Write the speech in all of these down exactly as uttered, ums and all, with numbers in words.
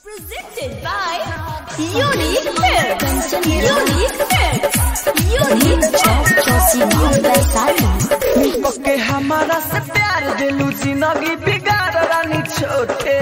Presented by Unique Films. Unique Films. Unique Films. के हमारा से प्यार दिलू जिंदगी बिगाड़ रानी छोटे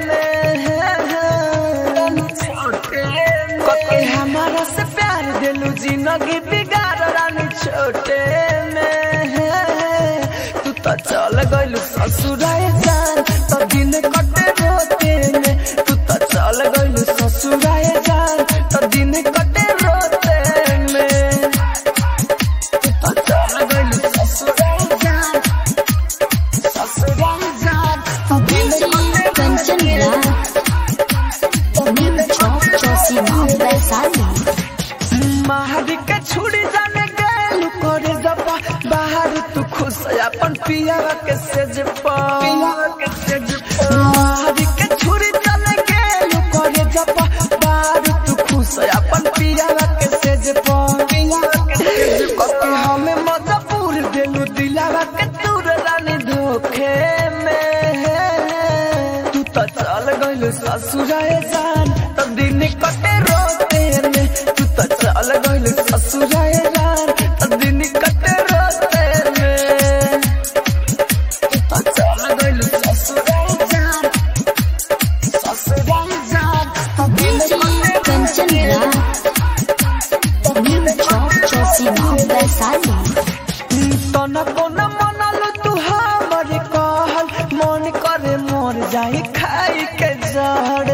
में छोटे के हमारा से प्यार दिलू जिंदगी बिगाड़ रानी छोटे में तू तो चल गइलू ससुराए जान तो दिन कटे रोते में तू तो चल गइलू ससुराए जान तो दिन कटे रोते में तू तो चल गइलू ससुराए जान ससुराए जान तो दिन कटे कंचन राज न्यू चौक चौसी नाम वैशाली महारी के छुड़ी जाने गैलू करे जपा बाहर तू खुश अपन पिया के सेज पा पिया के सेज पा महारी के छुड़ी जाने गैलू करे जपा बाहर तू खुश अपन पिया के सेज पा पिया के सेज पा हमें मजबूर देलू दिलावा के तूर रानी धोखे में तू तो चल गइलू ससुराए जान तब दिन कटे रोते में तू तो चल गइलू ससुराए जान तब दिन कटे रोते में तू तो चल गइलू ससुराए जान ससुराए जान तब दिन कटे कंचन राज न्यू चौक चौसी नाम वैशाली तना कोना मनल तू हमरे कहल मन करे मर जाई खाई के जड़े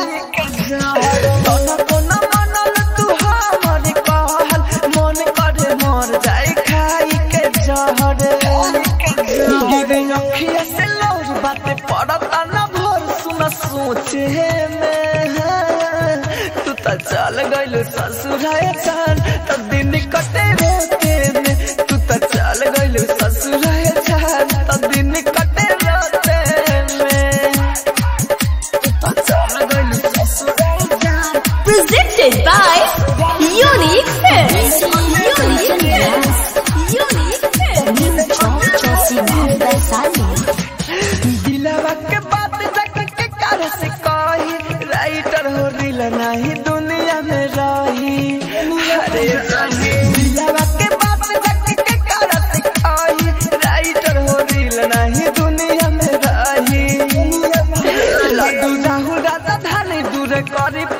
तना कोना मनल तू हमरे कहल मन करे मर जाई खाई के जड़े गिरे अखिया से लौट बातें पड़ता ना भोर सुना सोचे में तू तो चल गइलू ससुराए जान तब दिन कटे रोते में तू तो चल गइलू ससुराए जान तब दिन कटे रोते में तू तो चल गइलू ससुराए जान Presented by Unique Films. Unique Films. Unique Films. New चौक चौसी नाम वैशाली दिलवा के बात जाके के कर से कही राइटर हो दिल नहीं दुनिया में रही अरे दिलवा के बात जाके के कर से कही राइटर हो दिल नहीं दुनिया में रही लड्डू राहु राजा धानी दूर करी